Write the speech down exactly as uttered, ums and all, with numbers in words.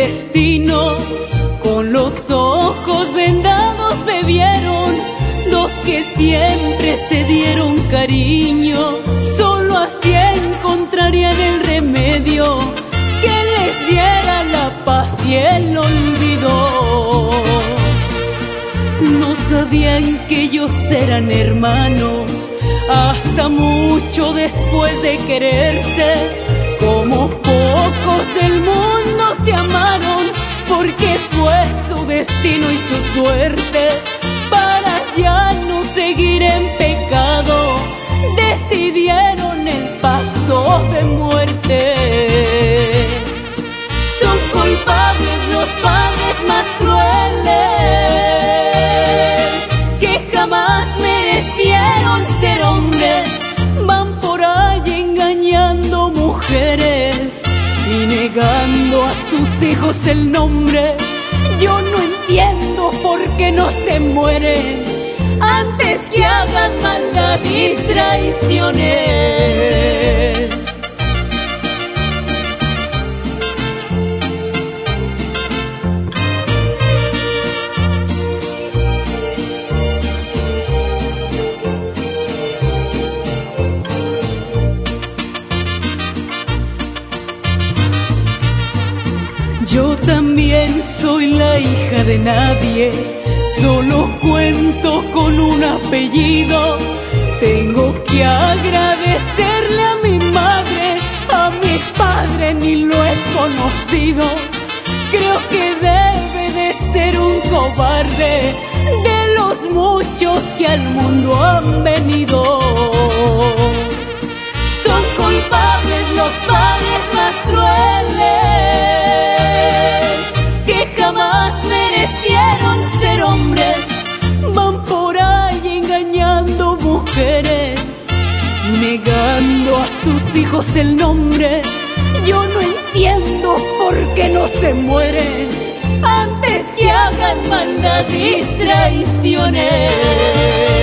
destino. Con los ojos vendados me vieron dos que siempre se dieron cariño. Solo así encontrarían el remedio que les diera la paz y el olvido. No sabían que ellos eran hermanos hasta mucho después de quererse. Como pocos del mundo se amaron, porque fue su destino y su suerte. Para ya no seguir en pecado, decidieron el pacto de muerte. Son culpables los padres más crueles, que jamás merecieron ser hombres. Van por ahí engañando mujeres y negando a sus hijos el nombre. Yo no entiendo por qué no se mueren antes que hagan maldad y traiciones. Yo también soy la hija de nadie, solo cuento con un apellido. Tengo que agradecerle a mi madre, a mi padre ni lo he conocido. Creo que debe de ser un cobarde de los muchos que al mundo han venido. Son culpables los padres más crueles, que jamás merecieron ser hombres. Van por ahí engañando mujeres, negando a sus hijos el nombre. Yo no entiendo por qué no se mueren antes que hagan maldad y traiciones.